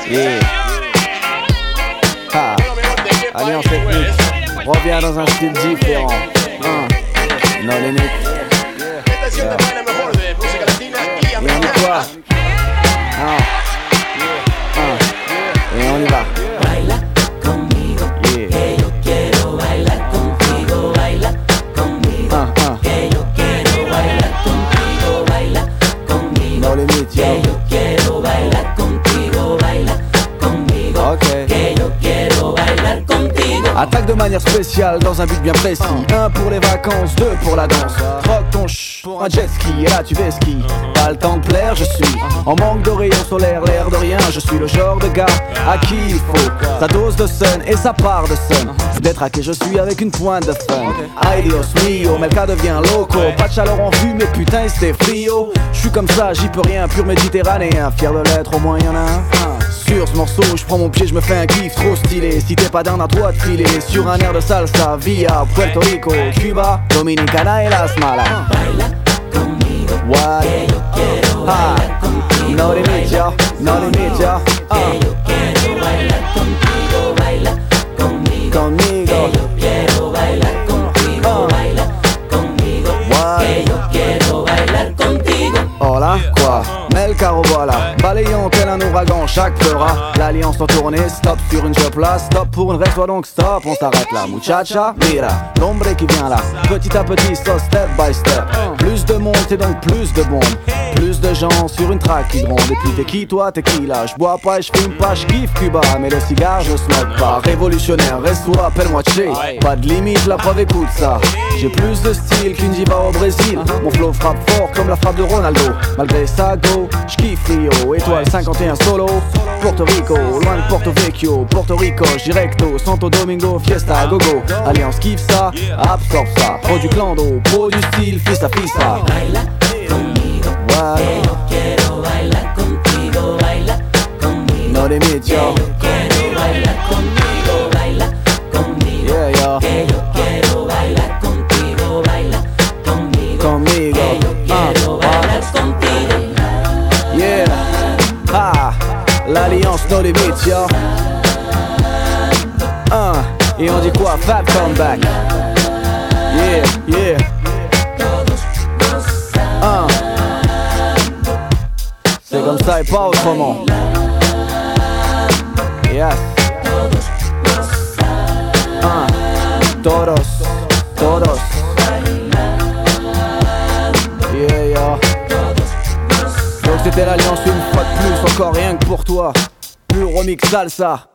Yeah. Ha. Alliance ethnique revient dans un style différent. No limit. Yeah. Et on y quoi? Et on y va. Baila conmigo, que yo quiero bailar contigo. Baila conmigo, que yo quiero bailar contigo. Baila conmigo, No limit, que yo quiero bailar contigo. Baila conmigo, okay. Que yo quiero bailar contigo. Attaque de manière spéciale dans un but bien précis. 1 pour les vacances, 2 pour la danse. Troque ton pour un jet ski et là tu vais ski. Pas le temps de plaire, je suis en manque de rayons solaires, l'air de rien. Je suis le genre de gars à qui il faut sa dose de sun et sa part de sun. D'être à qui je suis avec une pointe de fun. Ay Dios mio, Melka devient loco. Pas de chaleur en vue mais putain c'était frio. Je suis comme ça, j'y peux rien, pur méditerranéen. Fier de l'être, au moins y'en a un. Sur ce morceau, je prends mon pied, je me fais un kiff trop stylé. Si t'es pas down à toi de filer sur un air de salsa via Puerto Rico, Cuba, Dominicana et Las Malas. Baila conmigo, What? que yo quiero bailar contigo. No limit, yo, no limit, yo. Que yo quiero bailar contigo. Baila conmigo, Conmigo. que yo quiero bailar contigo. Baila conmigo, What? que yo quiero bailar contigo. Hola, quoi? Melka revoilà, balayant tel un ouragan, chaque pleura. L'alliance en tournée, stop sur une job là, stop pour une reste, donc stop, on s'arrête là. Muchacha, mira, l'ombre qui vient là, petit à petit, so step by step. Plus de monde, c'est donc plus de bombes. Plus de gens sur une track qui grondent. Et puis t'es qui toi, t'es qui là? J'bois pas et j'fume pas, j'kiffe Cuba. Mais le cigare, je smoke pas. Révolutionnaire, reste-toi, appelle-moi Che. Pas de limite, la preuve écoute ça. J'ai plus de style qu'une diva au Brésil. Mon flow frappe fort comme la frappe de Ronaldo. Malgré ça, go, j'kiffe Rio. Étoile 51 solo, Porto Rico, loin de Porto Vecchio. Porto Rico, directo, Santo Domingo, fiesta, gogo. Alliance kiffe ça, absorbe ça. Pro du clando, pro du style, fista fista. Baila conmigo, que yo quiero bailar contigo. Baila conmigo, No limit, yo. que yo quiero bailar contigo. Baila conmigo, Yeah, yo. que yo quiero bailar contigo. Baila conmigo, Conmigo. que yo quiero bailar contigo. Yeah. Ah, l'alliance no limit, yo. Et on dit quoi? Fab comeback. Yeah, yeah. C'est comme ça et pas autrement. Yes. Todos, todos. Yeah, yo. Donc c'était l'alliance une fois de plus, encore rien que pour toi. Pur remix salsa.